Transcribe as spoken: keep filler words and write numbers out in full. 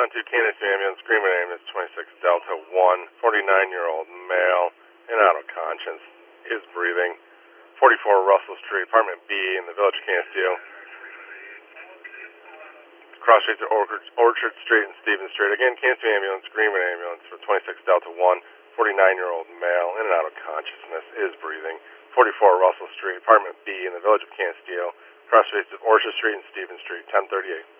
one two Kansas ambulance, screaming ambulance twenty-six Delta one, forty-nine-year-old male, in out of conscience, is breathing. forty-four Russell Street, apartment B in the village of Canasteel. Cross streets of Orchard, Orchard Street and Stevens Street. Again, Canasteel ambulance, screaming ambulance for twenty-six Delta one, forty-nine-year-old male, in and out of consciousness, is breathing. forty-four Russell Street, apartment B in the village of Canasteel. Cross streets of Orchard Street and Stevens Street, ten thirty-eight.